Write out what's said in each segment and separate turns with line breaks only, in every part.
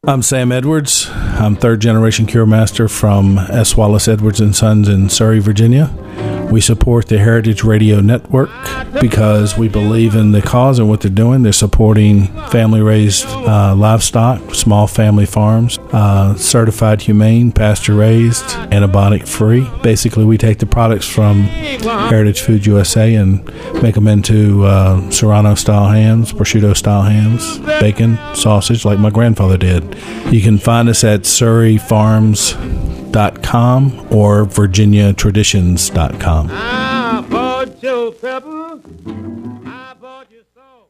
I'm Sam Edwards. I'm third generation Cure Master from S. Wallace Edwards and Sons in Surrey, Virginia. We support the Heritage Radio Network because we believe in the cause and what they're doing. They're supporting family-raised livestock, small family farms, certified humane, pasture-raised, antibiotic-free. Basically, we take the products from Heritage Food USA and make them into Serrano-style hams, prosciutto-style hams, bacon, sausage, like my grandfather did. You can find us at surreyfarms.com or virginiatraditions.com.
I bought your pepper. I bought your salt.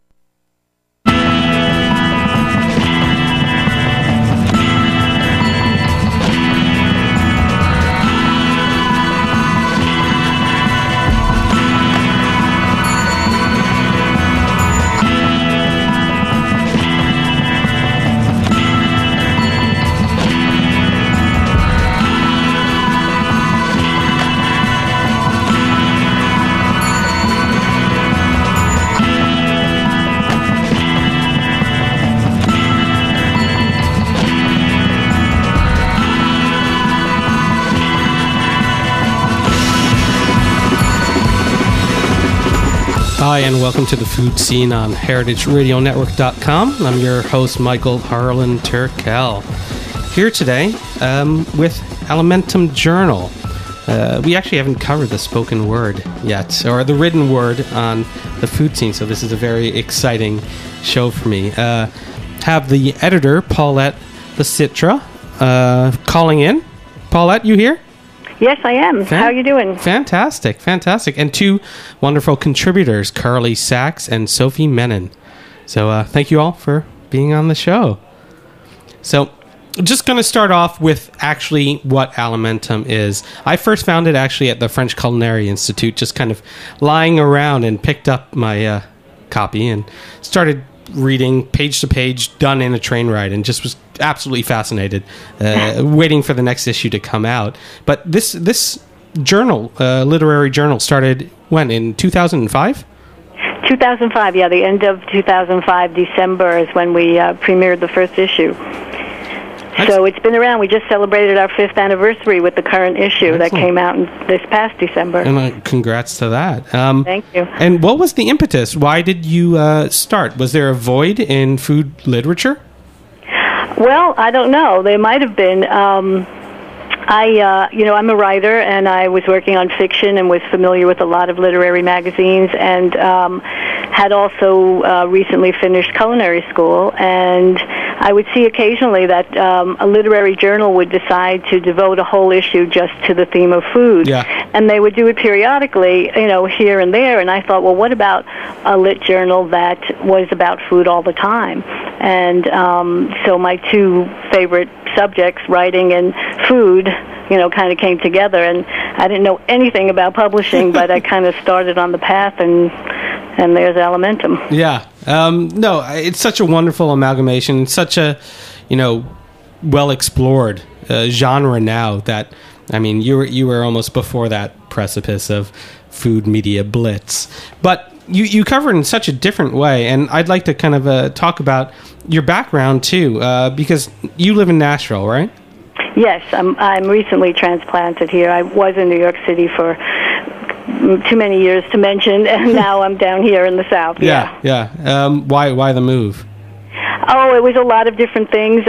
Hi, and welcome to the Food Scene on HeritageRadioNetwork.com. I'm your host, Michael Harlan Turkel. Here today with Alimentum Journal. We actually haven't covered the spoken word yet, or the written word on the food scene, so this is a very exciting show for me. Have the editor, Paulette Lecitra, calling in. Paulette, you here?
Yes, I am. How are you doing?
Fantastic. And two wonderful contributors, Carly Sachs and Sophie Menon. So thank you all for being on the show. So just going to start off with actually what Alimentum is. I first found it actually at the French Culinary Institute, just kind of lying around, and picked up my copy and started reading page to page, done in a train ride, and just was absolutely fascinated, waiting for the next issue to come out. But this journal, literary journal, started when, in 2005?
2005, yeah, the end of 2005, December is when we premiered the first issue. So it's been around. We just celebrated our 5th anniversary with the current issue that came out this past December.
And congrats to that.
Thank you.
And what was the impetus? Why did you start? Was there a void in food literature?
Well, I don't know. There might have been. I'm a writer, and I was working on fiction and was familiar with a lot of literary magazines, and had also recently finished culinary school, and I would see occasionally that a literary journal would decide to devote a whole issue just to the theme of food.
Yeah.
And they would do it periodically, here and there, and I thought, well, what about a lit journal that was about food all the time? And so my two favorite subjects, writing and food, kind of came together, and I didn't know anything about publishing, but I kind of started on the path, and there's Alimentum.
Yeah. No, it's such a wonderful amalgamation, such a, well-explored genre now that, you were almost before that precipice of food media blitz. But you cover it in such a different way, and I'd like to kind of talk about your background, too, because you live in Nashville, right?
Yes, I'm recently transplanted here. I was in New York City for too many years to mention, and now I'm down here in the South.
Yeah. Why the move?
Oh, it was a lot of different things.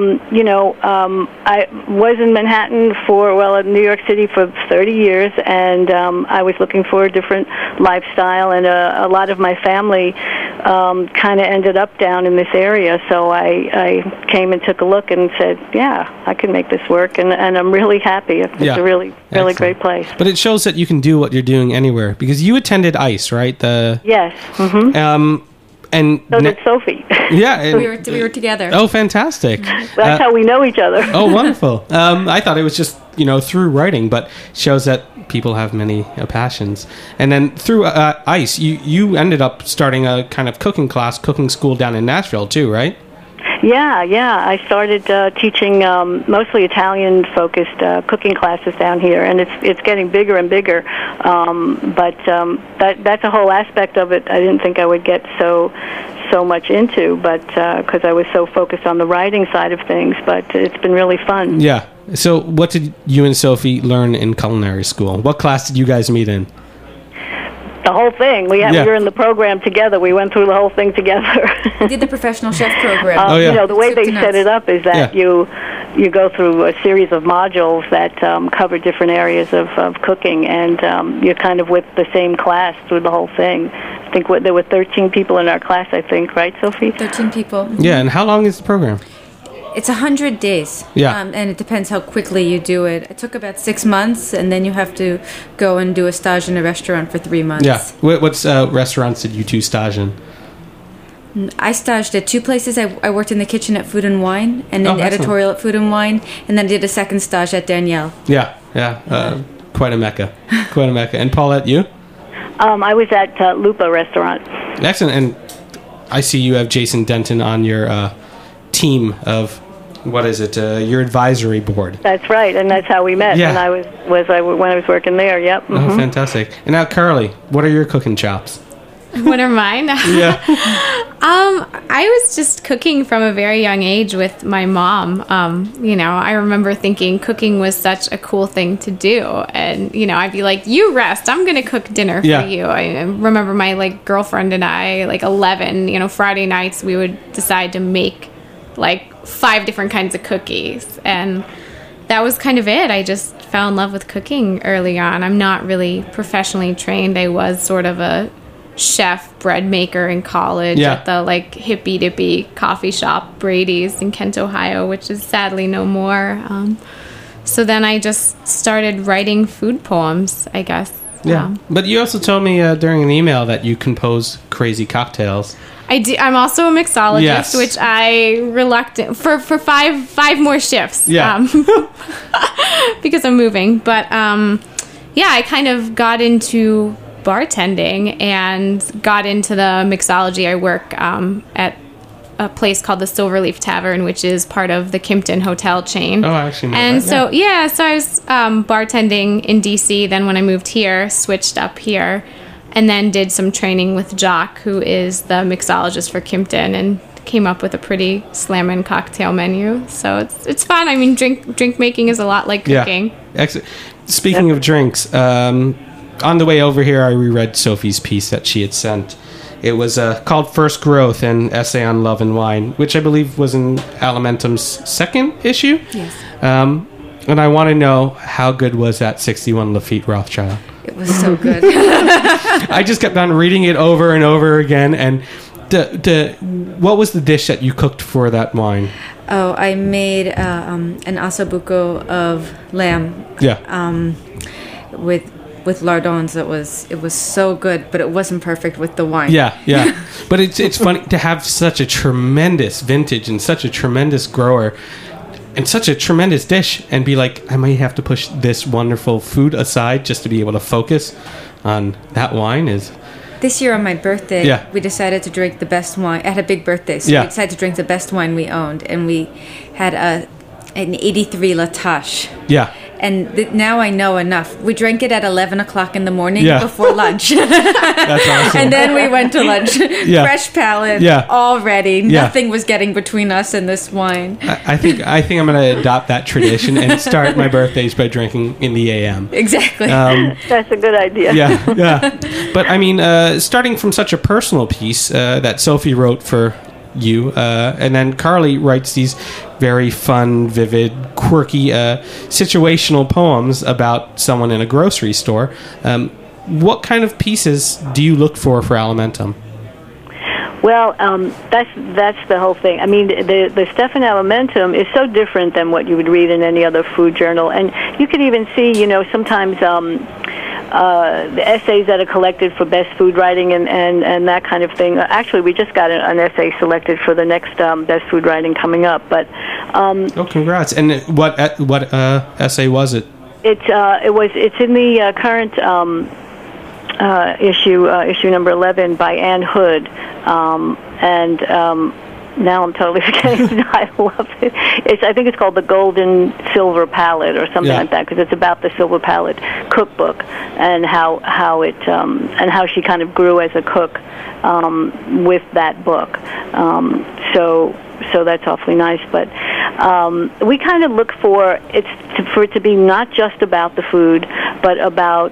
I was in Manhattan in New York City for 30 years, and I was looking for a different lifestyle, and a lot of my family kind of ended up down in this area, so I came and took a look and said, yeah, I can make this work, and I'm really happy. It's a really great place.
But it shows that you can do what you're doing anywhere, because you attended ICE, right?
Yes. Mm-hmm.
And
so did Sophie.
Yeah.
We were together.
Oh, fantastic.
That's how we know each other.
Oh, wonderful. I thought it was just, through writing, but shows that people have many passions. And then through ICE, you ended up starting a kind of cooking school down in Nashville too, right?
Yeah. I started teaching mostly Italian-focused cooking classes down here, and it's getting bigger and bigger. But that's a whole aspect of it. I didn't think I would get so so much into, but because I was so focused on the writing side of things. But it's been really fun.
Yeah. So what did you and Sophie learn in culinary school? What class did you guys meet in?
The whole thing. We were in the program together. We went through the whole thing together.
We did the professional chef program.
Oh, yeah.
You know, the way they set it up is that you go through a series of modules that cover different areas of cooking, and you're kind of with the same class through the whole thing. I think there were 13 people in our class, I think, right, Sophie?
13 people.
Yeah, and how long is the program?
It's 100 days.
Yeah.
And it depends how quickly you do it. It took about 6 months, and then you have to go and do a stage in a restaurant for 3 months.
Yeah. What restaurants did you two stage in?
I staged at 2 places. I worked in the kitchen at Food and Wine, and in
excellent.
editorial at Food and Wine, and then I did a second stage at Danielle.
Yeah. Quite a mecca. Quite a mecca. And Paulette, you?
I was at Lupa Restaurant.
Excellent. And I see you have Jason Denton on your team of, what is it, your advisory board.
That's right, and that's how we met.
Yeah.
And when I was working there. Yep.
Oh, fantastic. And now, Carly, what are your cooking chops?
What are mine?
Yeah.
I was just cooking from a very young age with my mom. I remember thinking cooking was such a cool thing to do. And, I'd be like, you rest. I'm going to cook dinner for you. I remember my, girlfriend and I, 11, Friday nights, we would decide to make, 5 different kinds of cookies. And that was kind of it. I just fell in love with cooking early on. I'm not really professionally trained. I was sort of a chef, bread maker in college at the hippy dippy coffee shop Brady's in Kent, Ohio, which is sadly no more. So then I just started writing food poems, I guess.
Yeah. But you also told me during an email that you compose crazy cocktails.
I do. I'm also a mixologist, which I reluctant for five more shifts. Yeah. Because I'm moving, but I kind of got into bartending and got into the mixology. I work at a place called the Silverleaf Tavern, which is part of the Kimpton Hotel chain.
Oh, I actually know
and
that.
So I was bartending in DC. Then when I moved here, switched up here, and then did some training with Jock, who is the mixologist for Kimpton, and came up with a pretty slammin' cocktail menu. So it's fun. I mean, drink making is a lot like cooking.
Yeah. Excellent. Speaking of drinks, on the way over here, I reread Sophie's piece that she had sent. It was called First Growth, an essay on love and wine, which I believe was in Alimentum's second issue.
Yes.
And I want to know, how good was that 61 Lafite Rothschild?
It was so good.
I just kept on reading it over and over again. And what was the dish that you cooked for that wine?
Oh, I made an ossobuco of lamb.
Yeah.
With lardons. It was so good, but it wasn't perfect with the wine.
Yeah. But it's funny to have such a tremendous vintage and such a tremendous grower and such a tremendous dish, and be like, I might have to push this wonderful food aside just to be able to focus on that wine.
This year on my birthday, we decided to drink the best wine. I had a big birthday, so we decided to drink the best wine we owned, and we had an 83 La Tâche. Yeah. And now I know enough. We drank it at 11 o'clock in the morning before lunch.
That's awesome.
And then we went to lunch. Fresh palate, all ready. Nothing was getting between us and this wine.
I think I'm going to adopt that tradition and start my birthdays by drinking in the AM.
Exactly.
That's a good idea.
Yeah. But I mean, starting from such a personal piece that Sophie wrote for you, and then Carly writes these very fun, vivid, quirky, situational poems about someone in a grocery store. What kind of pieces do you look for Alimentum?
Well, that's the whole thing. I mean, the stuff in Alimentum is so different than what you would read in any other food journal, and you can even see, sometimes the essays that are collected for best food writing and that kind of thing. Actually, we just got an essay selected for the next best food writing coming up. But
congrats! And what essay was it?
It's in the current issue number 11 by Ann Hood, and now I'm totally forgetting. I love it. I think it's called The Golden Silver Palette or something like that, because it's about the Silver Palette cookbook and how it and how she kind of grew as a cook with that book. So that's awfully nice. But we kind of look for it to be not just about the food, but about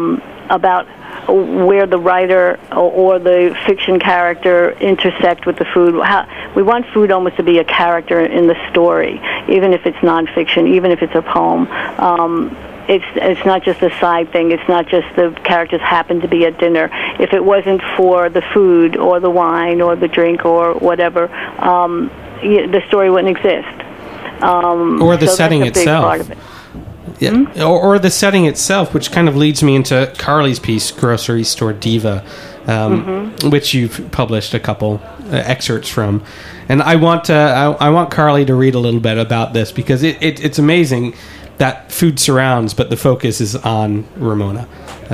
where the writer or the fiction character intersect with the food. We want food almost to be a character in the story, even if it's nonfiction, even if it's a poem. It's not just a side thing. It's not just the characters happen to be at dinner. If it wasn't for the food or the wine or the drink or whatever, the story wouldn't exist.
Or the setting itself. Part of it. Yeah. Or the setting itself, which kind of leads me into Carly's piece, Grocery Store Diva, which you've published a couple excerpts from. And I want Carly to read a little bit about this, because it's amazing that food surrounds, but the focus is on Ramona.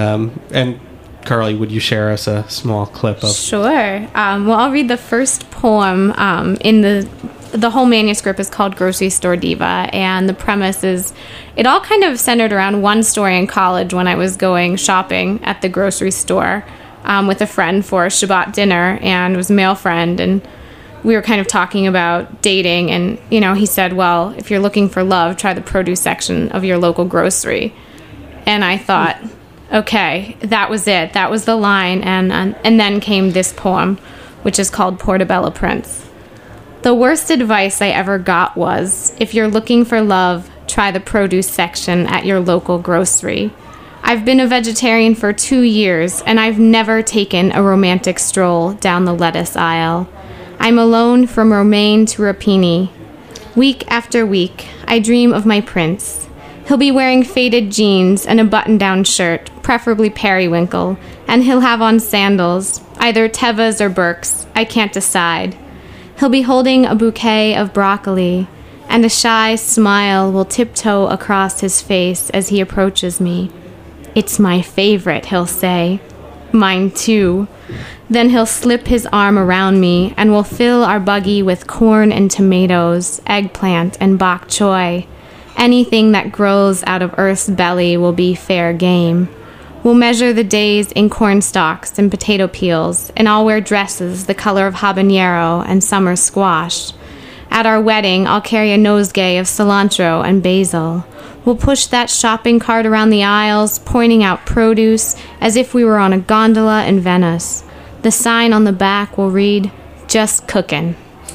And Carly, would you share us a small clip of...
Sure. Well, I'll read the first poem in the whole manuscript is called Grocery Store Diva, and the premise is it all kind of centered around one story in college when I was going shopping at the grocery store with a friend for Shabbat dinner, and it was a male friend, and we were kind of talking about dating, and he said, well, if you're looking for love, try the produce section of your local grocery. And I thought, okay, that was it. That was the line, and then came this poem, which is called Portobello Prince. The worst advice I ever got was, if you're looking for love, try the produce section at your local grocery. I've been a vegetarian for 2 years, and I've never taken a romantic stroll down the lettuce aisle. I'm alone from romaine to rapini. Week after week, I dream of my prince. He'll be wearing faded jeans and a button-down shirt, preferably periwinkle, and he'll have on sandals, either Tevas or Birks, I can't decide. He'll be holding a bouquet of broccoli, and a shy smile will tiptoe across his face as he approaches me. It's my favorite, he'll say. Mine too. Then he'll slip his arm around me, and we'll fill our buggy with corn and tomatoes, eggplant and bok choy. Anything that grows out of Earth's belly will be fair game. We'll measure the days in corn stalks and potato peels, and I'll wear dresses the color of habanero and summer squash. At our wedding, I'll carry a nosegay of cilantro and basil. We'll push that shopping cart around the aisles, pointing out produce as if we were on a gondola in Venice. The sign on the back will read, "Just cookin'."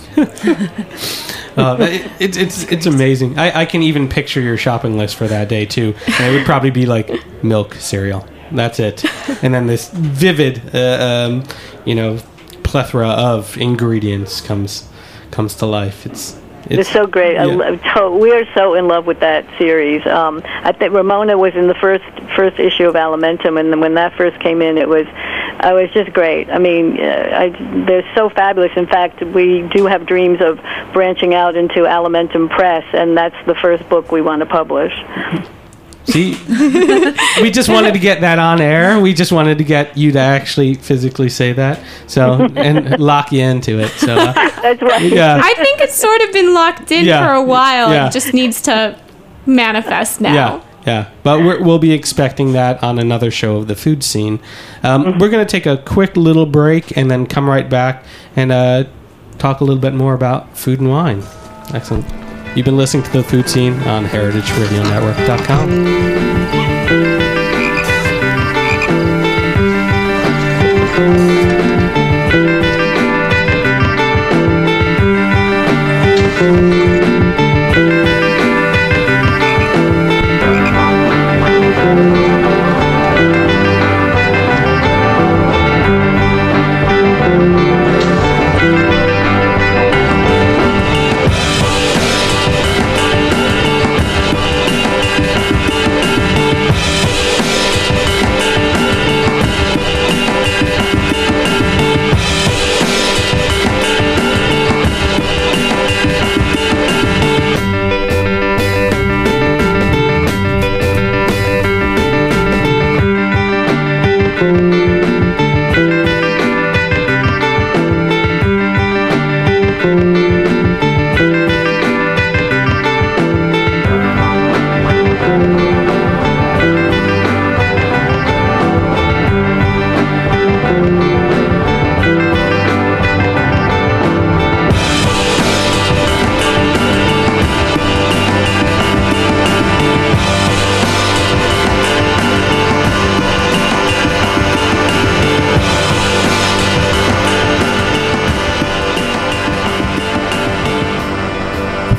It's amazing. I can even picture your shopping list for that day too. And it would probably be like milk, cereal. That's it. And then this vivid, plethora of ingredients comes to life. It's
so great. Yeah. We are so in love with that series. I think Ramona was in the first issue of Alimentum, and when that first came in, it was just great. I mean, they're so fabulous. In fact, we do have dreams of branching out into Alimentum Press, and that's the first book we want to publish.
See, we just wanted to get that on air. We just wanted to get you to actually physically say that, and lock you into it. So
that's right.
Yeah.
I think it's sort of been locked in for a while. Yeah. It just needs to manifest now.
Yeah. But we'll be expecting that on another show of the food scene. We're going to take a quick little break and then come right back and talk a little bit more about food and wine. Excellent. You've been listening to The Food Scene on heritageradionetwork.com.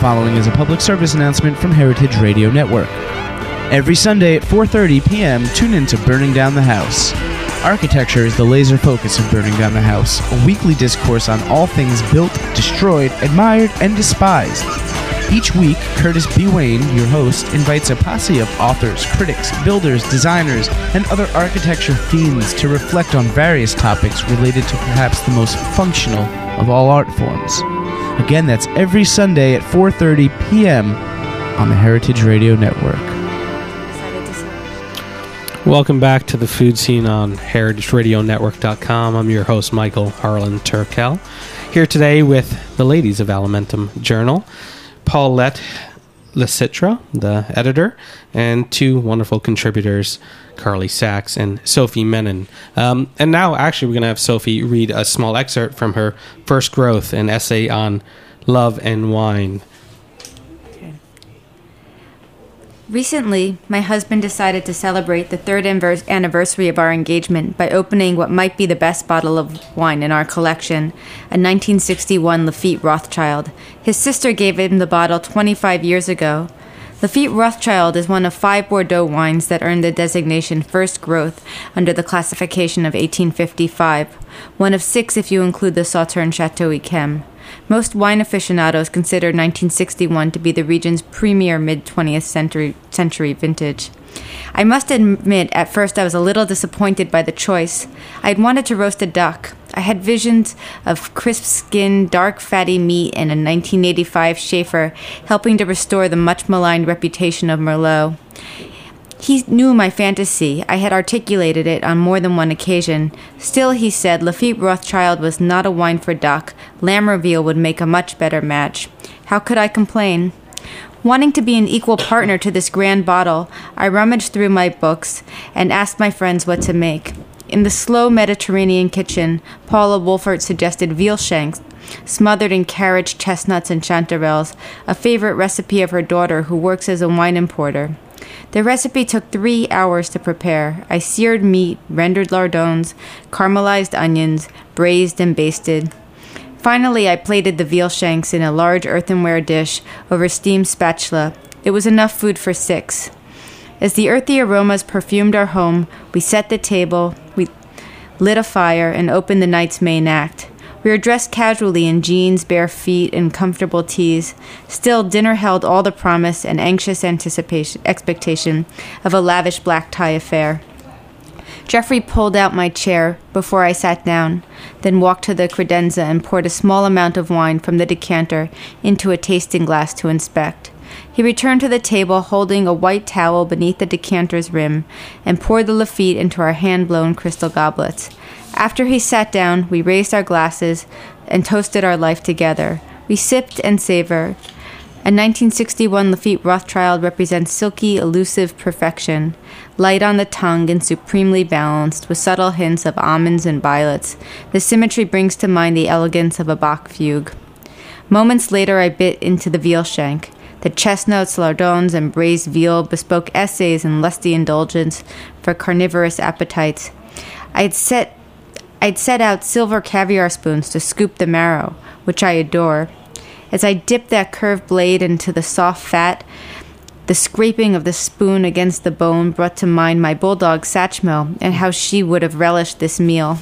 following is a public service announcement from Heritage Radio Network. Every Sunday at 4:30 p.m., tune in to Burning Down the House. Architecture is the laser focus of Burning Down the House, a weekly discourse on all things built, destroyed, admired, and despised. Each week, Curtis B. Wayne, your host, invites a posse of authors, critics, builders, designers, and other architecture fiends to reflect on various topics related to perhaps the most functional of all art forms. Again, that's every Sunday at 4:30 p.m. on the Heritage Radio Network.
Welcome back to the Food Scene on heritageradionetwork.com. I'm your host, Michael Harlan Turkel, here today with the ladies of Alimentum Journal, Paulette Lecitra, the editor, and two wonderful contributors, Carly Sachs and Sophie Menon. And now, actually, we're going to have Sophie read a small excerpt from her First Growth, an essay on love and wine.
Recently, my husband decided to celebrate the third anniversary of our engagement by opening what might be the best bottle of wine in our collection, a 1961 Lafite Rothschild. His sister gave him the bottle 25 years ago. Lafite Rothschild is one of 5 Bordeaux wines that earned the designation First Growth under the classification of 1855, one of 6 if you include the Sauternes Chateau Yquem. Most wine aficionados consider 1961 to be the region's premier mid-20th century vintage. I must admit, at first I was a little disappointed by the choice. I had wanted to roast a duck. I had visions of crisp skin, dark fatty meat, and a 1985 Schaefer helping to restore the much-maligned reputation of Merlot. He knew my fantasy. I had articulated it on more than one occasion. Still, he said, Lafite Rothschild was not a wine for duck. Lamb reveal would make a much better match. How could I complain? Wanting to be an equal partner to this grand bottle, I rummaged through my books and asked my friends what to make. In the slow Mediterranean kitchen, Paula Wolfert suggested veal shanks, smothered in carrots, chestnuts, and chanterelles, a favorite recipe of her daughter who works as a wine importer. The recipe took 3 hours to prepare. I seared meat, rendered lardons, caramelized onions, braised and basted. Finally, I plated the veal shanks in a large earthenware dish over steamed spatula. It was enough food for 6. As the earthy aromas perfumed our home, we set the table, we lit a fire, and opened the night's main act. We were dressed casually in jeans, bare feet, and comfortable tees. Still, dinner held all the promise and anxious expectation of a lavish black tie affair. Jeffrey pulled out my chair before I sat down, then walked to the credenza and poured a small amount of wine from the decanter into a tasting glass to inspect. He returned to the table holding a white towel beneath the decanter's rim and poured the Lafite into our hand-blown crystal goblets. After he sat down, we raised our glasses and toasted our life together. We sipped and savored. A 1961 Lafite Rothschild represents silky, elusive perfection, light on the tongue and supremely balanced, with subtle hints of almonds and violets. The symmetry brings to mind the elegance of a Bach fugue. Moments later, I bit into the veal shank. The chestnuts, lardons, and braised veal bespoke essays in lusty indulgence for carnivorous appetites. I'd set out silver caviar spoons to scoop the marrow, which I adore. As I dipped that curved blade into the soft fat, the scraping of the spoon against the bone brought to mind my bulldog Satchmo and how she would have relished this meal.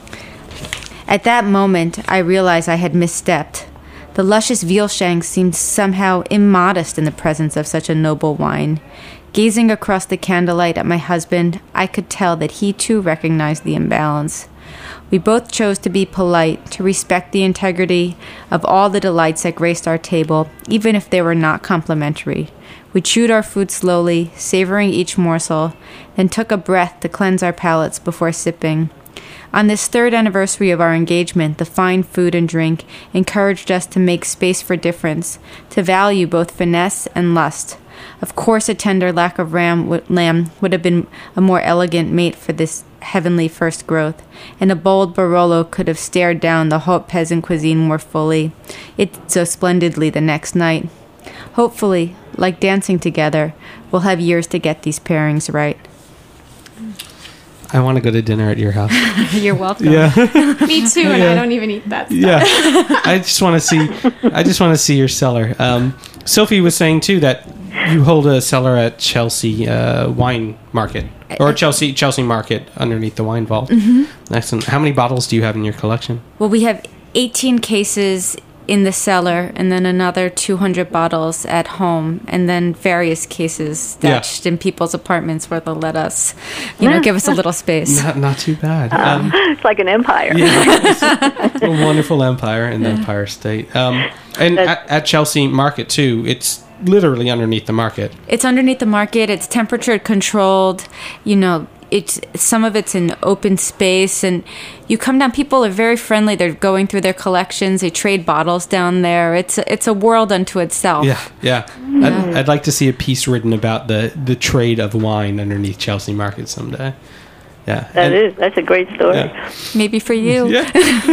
At that moment, I realized I had misstepped. The luscious veal shank seemed somehow immodest in the presence of such a noble wine. Gazing across the candlelight at my husband, I could tell that he too recognized the imbalance. We both chose to be polite, to respect the integrity of all the delights that graced our table, even if they were not complimentary. We chewed our food slowly, savoring each morsel, then took a breath to cleanse our palates before sipping. On this third anniversary of our engagement, the fine food and drink encouraged us to make space for difference, to value both finesse and lust. Of course, a tender lack of lamb would have been a more elegant mate for this heavenly first growth, and a bold Barolo could have stared down the haute peasant cuisine more fully. It did so splendidly the next night. Hopefully, like dancing together, we'll have years to get these pairings right.
I want to go to dinner at your house.
You're welcome.
Yeah.
Me too, and I don't even eat that stuff.
Yeah. I just want to see your cellar. Sophie was saying too that you hold a cellar at Chelsea Wine Market, or Chelsea Market underneath the Wine Vault. Mm-hmm. Excellent. How many bottles do you have in your collection?
Well, we have 18 cases in the cellar, and then another 200 bottles at home, and then various cases stashed in people's apartments where they'll let us, give us a little space.
Not too bad.
It's like an empire.
Yeah, a wonderful empire in the Empire State. And at Chelsea Market too, it's literally underneath the market.
It's underneath the market. It's temperature controlled. Some of it's in open space, and you come down. People are very friendly. They're going through their collections. They trade bottles down there. It's a world unto itself.
Yeah. I'd like to see a piece written about the trade of wine underneath Chelsea Market someday. Yeah,
that's a great story.
Yeah.
Maybe for you.
Yeah.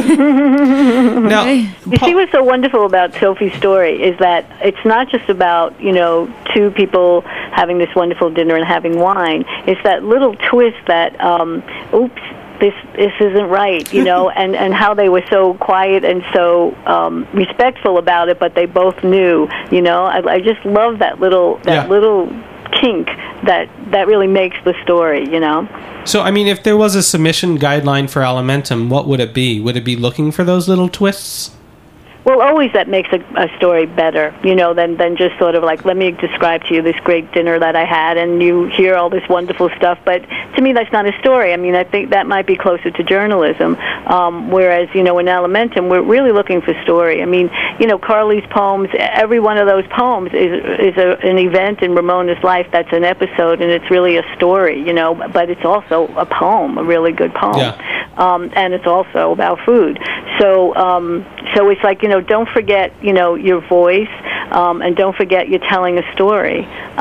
Now,
you see what's so wonderful about Sophie's story is that it's not just about two people having this wonderful dinner and having wine. It's that little twist that oops, this isn't right, and how they were so quiet and so respectful about it, but they both knew. I just love that little kink that really makes the story.
So, I mean, if there was a submission guideline for Alimentum, what would it be? Would it be looking for those little twists?
Well, always that makes a story better, than just sort of like, let me describe to you this great dinner that I had, and you hear all this wonderful stuff. But to me, that's not a story. I mean, I think that might be closer to journalism, whereas, in Alimentum, we're really looking for story. I mean, Carly's poems, every one of those poems is an event in Ramona's life that's an episode, and it's really a story, but it's also a poem, a really good poem.
Yeah.
And it's also about food. So it's like, don't forget, your voice, and don't forget you're telling a story,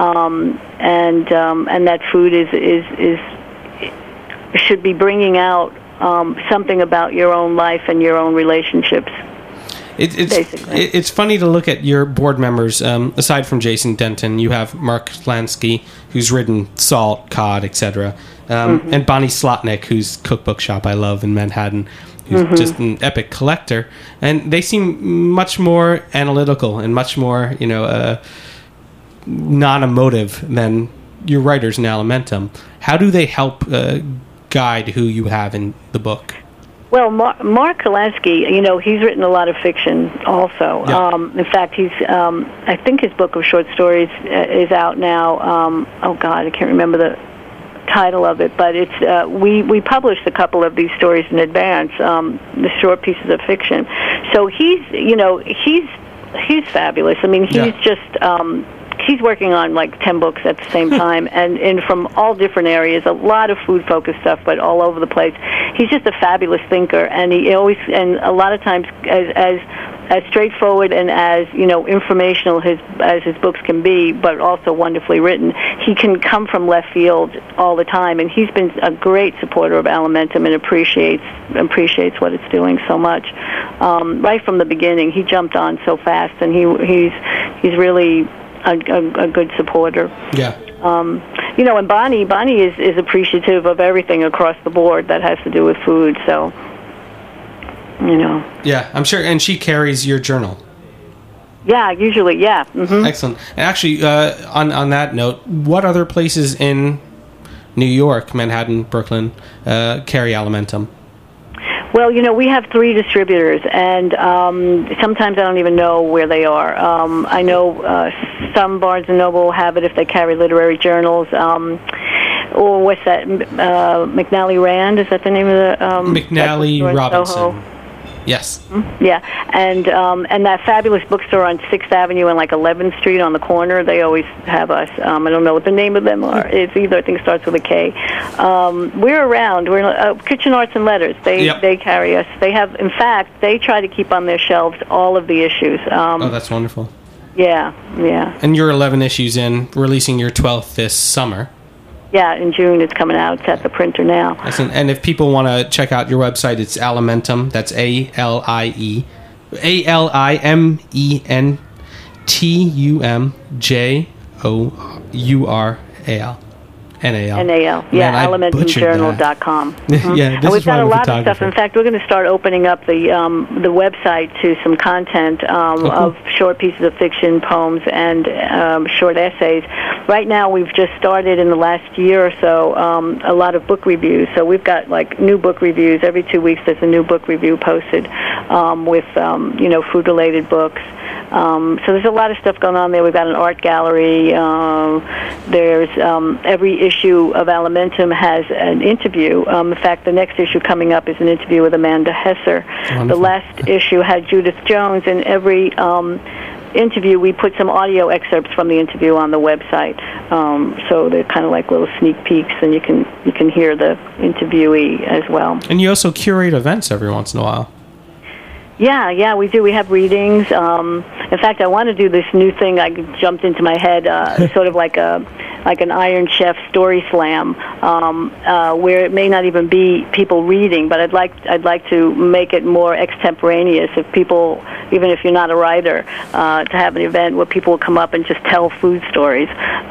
and that food should be bringing out something about your own life and your own relationships.
It's funny to look at your board members. Aside from Jason Denton, you have Mark Lansky, who's written Salt, Cod, etc., and Bonnie Slotnick, whose cookbook shop I love in Manhattan, who's just an epic collector. And they seem much more analytical and much more, non-emotive than your writers in Alimentum. How do they help guide who you have in the book?
Well, Mark Kolansky, he's written a lot of fiction also.
Yeah.
In fact, I think his book of short stories is out now. I can't remember the title of it, but it's we published a couple of these stories in advance, the short pieces of fiction. So he's fabulous. I mean, he's just he's working on like 10 books at the same time, and from all different areas, a lot of food focused stuff, but all over the place. He's just a fabulous thinker, and and a lot of times as straightforward and as informational as his books can be, but also wonderfully written. He can come from left field all the time, and he's been a great supporter of Alimentum and appreciates what it's doing so much. Right from the beginning, he jumped on so fast, and he's really a good supporter.
Yeah.
And Bonnie is appreciative of everything across the board that has to do with food. So.
Yeah, I'm sure, and she carries your journal.
Yeah, usually, yeah. Mm-hmm.
Excellent. And actually, on that note, what other places in New York, Manhattan, Brooklyn, carry Alimentum?
Well, we have 3 distributors, and sometimes I don't even know where they are. I know some Barnes & Noble have it if they carry literary journals. Or what's that? McNally Rand, is that the name of the...
McNally Robinson. Yes.
Yeah, and that fabulous bookstore on 6th Avenue and 11th Street on the corner, they always have us. I don't know what the name of them are. It's either, I think, starts with a K. We're around. We're Kitchen Arts and Letters. They carry us. They have, in fact, they try to keep on their shelves all of the issues.
That's wonderful.
Yeah.
And you're 11 issues in, releasing your 12th this summer.
Yeah, in June it's coming out. It's at the printer now.
Excellent. And if people want to check out your website, it's Alimentum. That's ALIMENTUMJOURAL.
NAL. Yeah, alimentumjournal.com.
Mm-hmm. Yeah,
and we've got a lot of stuff. In fact, we're going to start opening up the website to some content of short pieces of fiction, poems, and short essays. Right now, we've just started in the last year or so a lot of book reviews. So we've got like new book reviews. Every 2 weeks there's a new book review posted with food-related books. So there's a lot of stuff going on there. We've got an art gallery. There's every issue of Alimentum has an interview. In fact, the next issue coming up is an interview with Amanda Hesser. Wonderful. The last issue had Judith Jones, and every interview we put some audio excerpts from the interview on the website. So they're kind of like little sneak peeks, and you can hear the interviewee as well.
And you also curate events every once in a while.
Yeah, we do. We have readings. In fact, I want to do this new thing. I jumped into my head, sort of like an Iron Chef story slam, where it may not even be people reading, but I'd like to make it more extemporaneous. If people, even if you're not a writer, to have an event where people will come up and just tell food stories.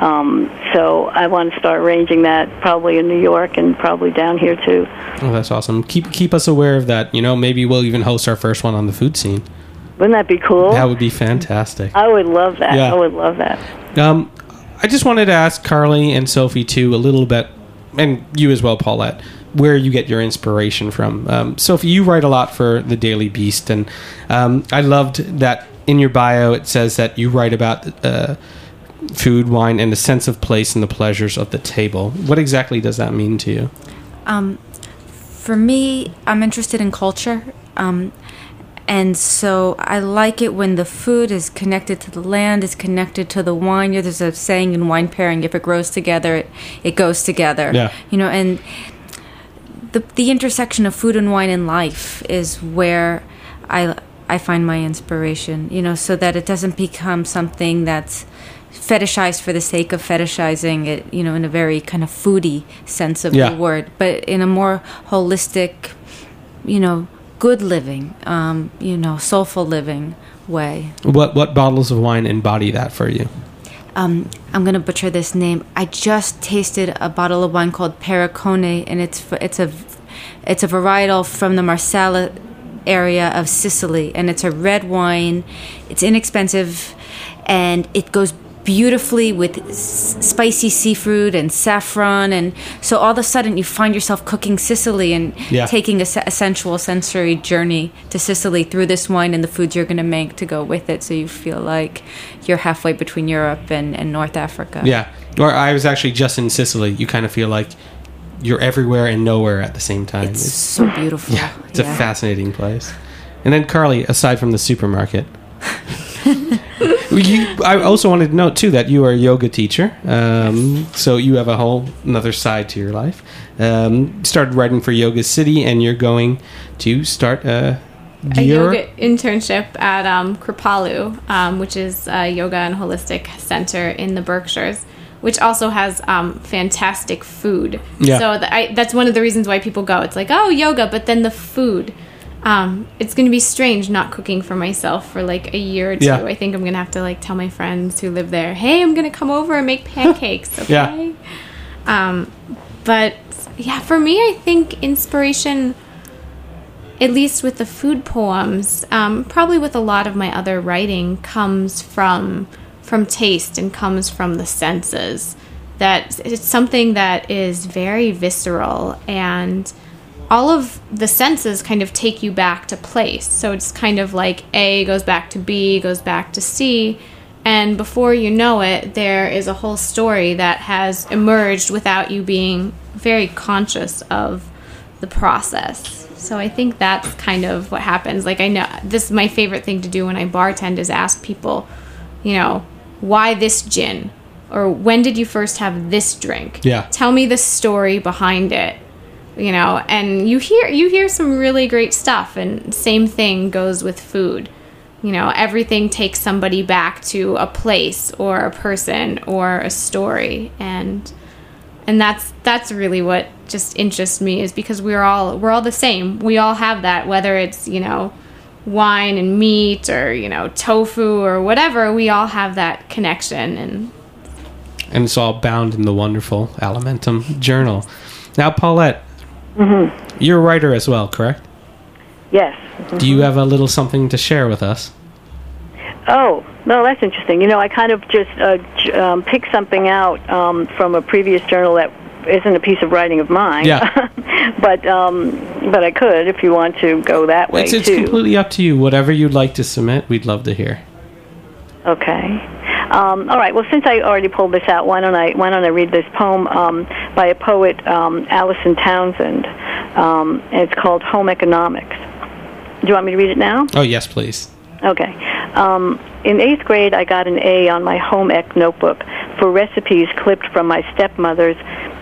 So I want to start arranging that probably in New York and probably down here too.
Oh, that's awesome. Keep us aware of that. Maybe we'll even host our first one on the food scene.
Wouldn't that be cool?
That would be fantastic.
I would love that. Yeah. I would love that.
I just wanted to ask Carly and Sophie too a little bit, and you as well, Paulette, where you get your inspiration from. Sophie, you write a lot for the Daily Beast, and I loved that in your bio it says that you write about food, wine, and the sense of place and the pleasures of the table. What exactly does that mean to you?
For me, I'm interested in culture. And so I like it when the food is connected to the land, is connected to the wine. There's a saying in wine pairing, if it grows together, it goes together.
Yeah.
And the intersection of food and wine in life is where I find my inspiration, so that it doesn't become something that's fetishized for the sake of fetishizing it, in a very kind of foodie sense of the word, but in a more holistic, good living, soulful living way.
What bottles of wine embody that for you?
I'm going to butcher this name. I just tasted a bottle of wine called Pericone, and it's a varietal from the Marsala area of Sicily, and it's a red wine. It's inexpensive, and it goes beautifully with spicy seafood and saffron, and so all of a sudden you find yourself cooking Sicily and taking a sensual sensory journey to Sicily through this wine and the foods you're going to make to go with it, so you feel like you're halfway between Europe and North Africa.
Yeah, or I was actually just in Sicily. You kind of feel like you're everywhere and nowhere at the same time.
It's so beautiful.
Yeah, it's a fascinating place. And then Carly, aside from the supermarket, I also wanted to note too that you are a yoga teacher, so you have a whole another side to your life. Started writing for Yoga City, and you're going to start a
yoga internship at Kripalu, which is a yoga and holistic center in the Berkshires, which also has fantastic food.
Yeah.
So that's one of the reasons why people go. It's like, oh, yoga, but then the food. It's going to be strange not cooking for myself for like a year or two.
Yeah.
I think I'm going to have to tell my friends who live there, hey, I'm going to come over and make pancakes, okay? But yeah, for me, I think inspiration, at least with the food poems, probably with a lot of my other writing, comes from taste and comes from the senses. That it's something that is very visceral, and all of the senses kind of take you back to place. So it's kind of like A goes back to B, goes back to C, and before you know it, there is a whole story that has emerged without you being very conscious of the process. So I think that's kind of what happens. Like, I know this is my favorite thing to do when I bartend is ask people, why this gin? Or when did you first have this drink?
Yeah.
Tell me the story behind it. And you hear some really great stuff, and same thing goes with food. Everything takes somebody back to a place or a person or a story, and that's really what just interests me, is because we're all the same. We all have that, whether it's wine and meat or tofu or whatever. We all have that connection,
and it's all bound in the wonderful Alimentum Journal. Now, Paulette, you're a writer as well, correct?
Yes.
Do you have a little something to share with us?
Oh, no, that's interesting. You know, I kind of just picked something out from a previous journal that isn't a piece of writing of mine.
Yeah.
but I could if you want to go that way,
it's completely up to you. Whatever you'd like to submit, we'd love to hear.
Okay. All right. Well, since I already pulled this out, why don't I read this poem by a poet, Allison Townsend. It's called Home Economics. Do you want me to read it now?
Oh, yes, please.
Okay. In 8th grade, I got an A on my home ec notebook for recipes clipped from my stepmother's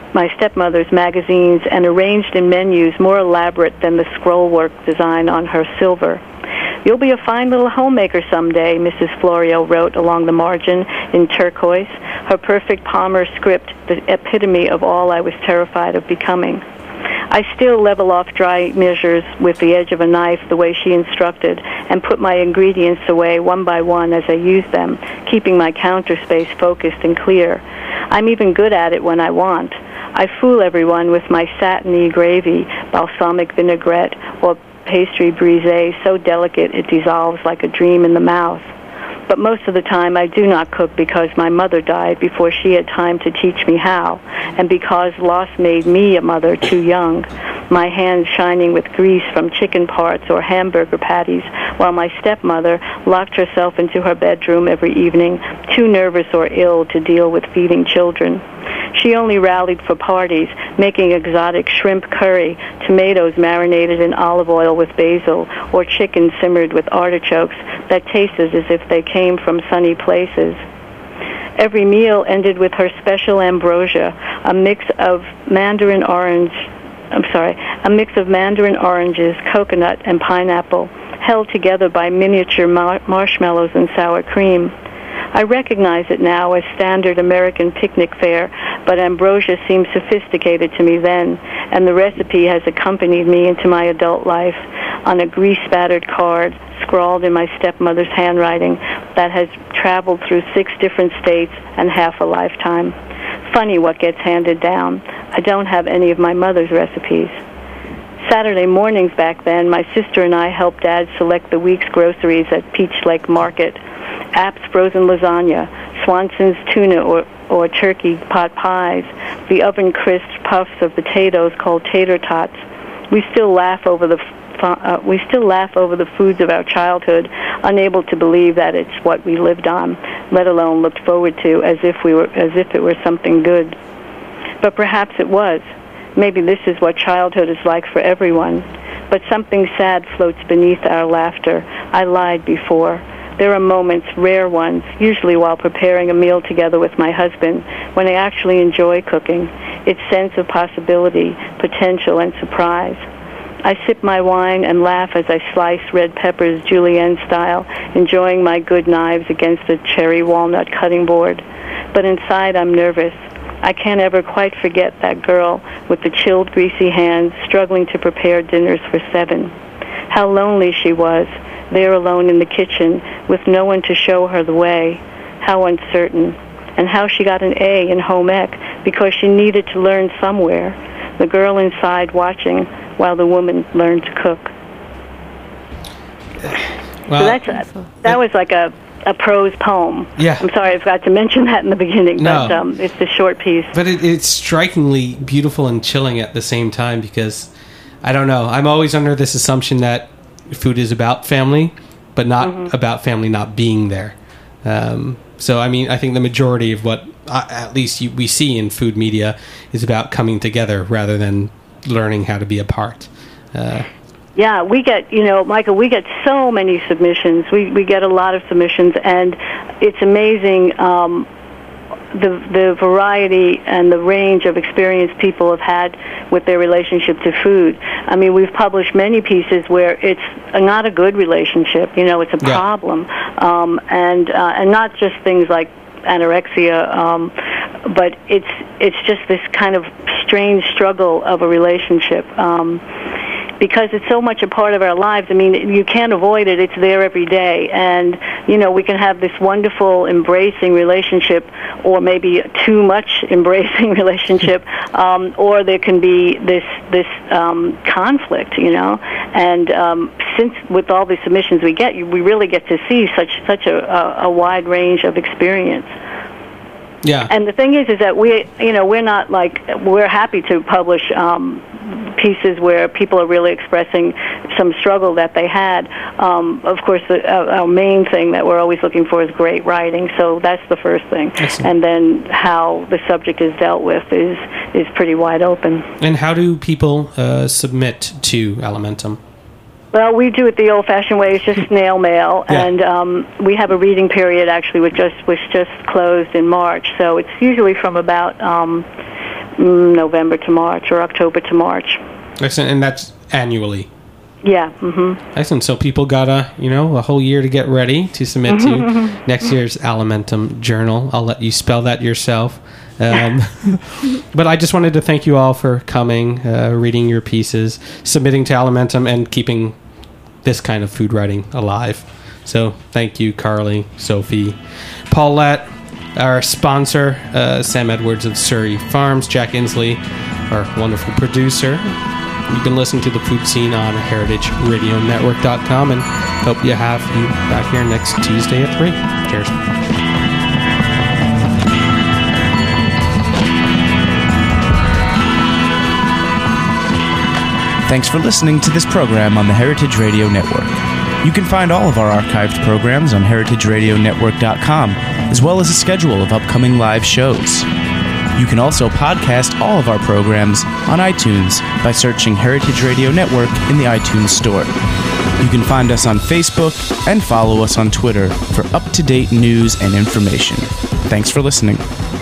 magazines and arranged in menus more elaborate than the scrollwork design on her silver. "You'll be a fine little homemaker someday," Mrs. Florio wrote along the margin in turquoise, her perfect Palmer script, the epitome of all I was terrified of becoming. I still level off dry measures with the edge of a knife the way she instructed and put my ingredients away one by one as I use them, keeping my counter space focused and clear. I'm even good at it when I want. I fool everyone with my satiny gravy, balsamic vinaigrette, or pastry brisée so delicate it dissolves like a dream in the mouth. But most of the time I do not cook because my mother died before she had time to teach me how, and because loss made me a mother too young, my hands shining with grease from chicken parts or hamburger patties, while my stepmother locked herself into her bedroom every evening, too nervous or ill to deal with feeding children. She only rallied for parties, making exotic shrimp curry, tomatoes marinated in olive oil with basil, or chicken simmered with artichokes that tasted as if they came from sunny places. Every meal ended with her special ambrosia, a mix of mandarin oranges, coconut, and pineapple, held together by miniature marshmallows and sour cream. I recognize it now as standard American picnic fare, but ambrosia seemed sophisticated to me then, and the recipe has accompanied me into my adult life on a grease-spattered card scrawled in my stepmother's handwriting that has traveled through 6 different states and half a lifetime. Funny what gets handed down. I don't have any of my mother's recipes. Saturday mornings back then, my sister and I helped Dad select the week's groceries at Peach Lake Market. App's frozen lasagna, Swanson's tuna or turkey pot pies, the oven-crisp puffs of potatoes called tater tots. We still laugh over the foods of our childhood, unable to believe that it's what we lived on, let alone looked forward to as if it were something good. But perhaps it was. Maybe this is what childhood is like for everyone. But something sad floats beneath our laughter. I lied before. There are moments, rare ones, usually while preparing a meal together with my husband, when I actually enjoy cooking, its sense of possibility, potential, and surprise. I sip my wine and laugh as I slice red peppers julienne style, enjoying my good knives against a cherry walnut cutting board. But inside I'm nervous. I can't ever quite forget that girl with the chilled, greasy hands struggling to prepare dinners for 7. How lonely she was, there alone in the kitchen, with no one to show her the way. How uncertain. And how she got an A in home ec because she needed to learn somewhere. The girl inside watching while the woman learned to cook.
Well,
so that was like a prose poem.
Yeah.
I'm sorry I forgot to mention that in the beginning,
no.
But it's a short piece.
But it's strikingly beautiful and chilling at the same time because, I don't know, I'm always under this assumption that food is about family, but not about family not being there. So, I mean, I think the majority of what, at least we see in food media, is about coming together rather than learning how to be apart.
Yeah, we get, Michael, we get so many submissions. We get a lot of submissions, and it's amazing the variety and the range of experience people have had with their relationship to food. I mean, we've published many pieces where it's not a good relationship, it's a problem. And not just things like anorexia, but it's just this kind of strange struggle of a relationship. because it's so much a part of our lives. I mean, you can't avoid it. It's there every day. And, we can have this wonderful embracing relationship, or maybe too much embracing relationship, or there can be this conflict, And since with all the submissions we get, we really get to see such a wide range of experience.
Yeah.
And the thing is that we're not we're happy to publish pieces where people are really expressing some struggle that they had. Of course, our main thing that we're always looking for is great writing. So that's the first thing.
Excellent.
And then how the subject is dealt with is pretty wide open.
And how do people submit to Alimentum?
Well, we do it the old-fashioned way. It's just snail mail, and we have a reading period actually, which just closed in March. So it's usually from about November to March or October to March.
Excellent, and that's annually.
Yeah. Mm-hmm.
Excellent. So people got a whole year to get ready to submit to next year's Alimentum Journal. I'll let you spell that yourself. But I just wanted to thank you all for coming, reading your pieces, submitting to Alimentum, and keeping this kind of food writing alive. So thank you, Carly, Sophie, Paulette, our sponsor, Sam Edwards of Surrey Farms, Jack Inslee, our wonderful producer. You can listen to The Food Scene on heritageradionetwork.com, and hope you have you back here next Tuesday at 3. Cheers.
Thanks for listening to this program on the Heritage Radio Network. You can find all of our archived programs on heritageradionetwork.com, as well as a schedule of upcoming live shows. You can also podcast all of our programs on iTunes by searching Heritage Radio Network in the iTunes Store. You can find us on Facebook and follow us on Twitter for up-to-date news and information. Thanks for listening.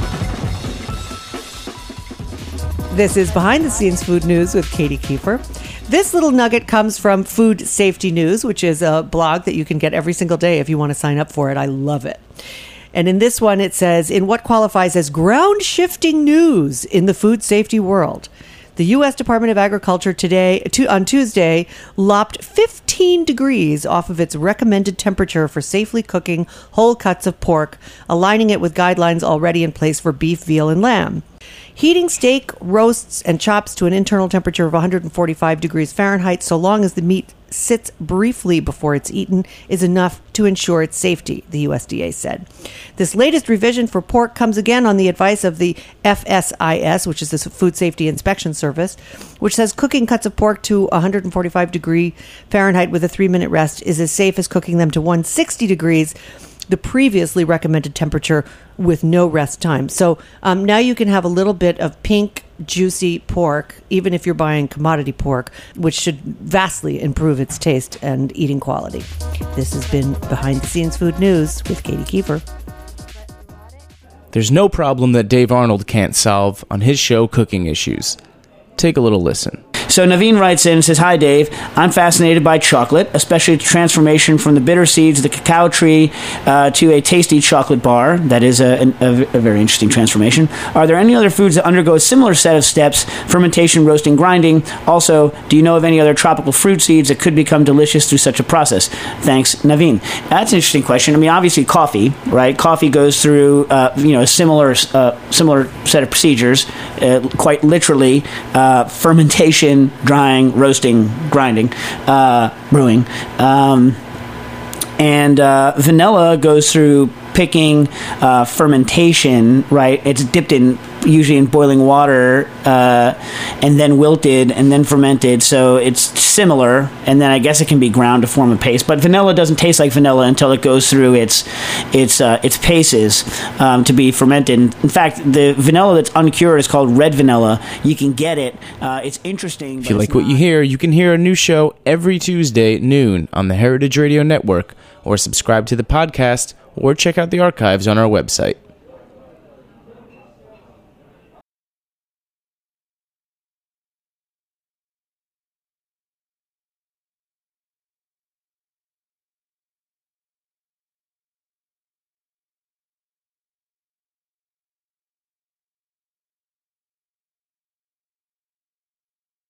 This is Behind the Scenes Food News with Katie Kiefer. This little nugget comes from Food Safety News, which is a blog that you can get every single day if you want to sign up for it. I love it. And in this one, it says, in what qualifies as ground-shifting news in the food safety world, the U.S. Department of Agriculture on Tuesday lopped 15 degrees off of its recommended temperature for safely cooking whole cuts of pork, aligning it with guidelines already in place for beef, veal, and lamb. Heating steak, roasts, and chops to an internal temperature of 145 degrees Fahrenheit, so long as the meat sits briefly before it's eaten, is enough to ensure its safety, the USDA said. This latest revision for pork comes again on the advice of the FSIS, which is the Food Safety Inspection Service, which says cooking cuts of pork to 145 degree Fahrenheit with a 3-minute rest is as safe as cooking them to 160 degrees, the previously recommended temperature, with no rest time. So now you can have a little bit of pink, juicy pork, even if you're buying commodity pork, which should vastly improve its taste and eating quality. This has been Behind the Scenes Food News with Katie Kiefer.
There's no problem that Dave Arnold can't solve on his show Cooking Issues. Take a little listen.
So Naveen writes in and says, "Hi, Dave. I'm fascinated by chocolate, especially the transformation from the bitter seeds of the cacao tree to a tasty chocolate bar. That is a very interesting transformation. Are there any other foods that undergo a similar set of steps, fermentation, roasting, grinding? Also, do you know of any other tropical fruit seeds that could become delicious through such a process? Thanks, Naveen." That's an interesting question. I mean, obviously coffee, right? Coffee goes through a similar set of procedures, quite literally fermentation, drying, roasting, grinding, brewing. And vanilla goes through picking, fermentation, right? It's dipped in, usually in boiling water, and then wilted, and then fermented, so it's similar, and then I guess it can be ground to form a paste. But vanilla doesn't taste like vanilla until it goes through its paces to be fermented. In fact, the vanilla that's uncured is called red vanilla. You can get it. It's interesting.
If you like what you hear, you can hear a new show every Tuesday at noon on the Heritage Radio Network, or subscribe to the podcast, or check out the archives on our website.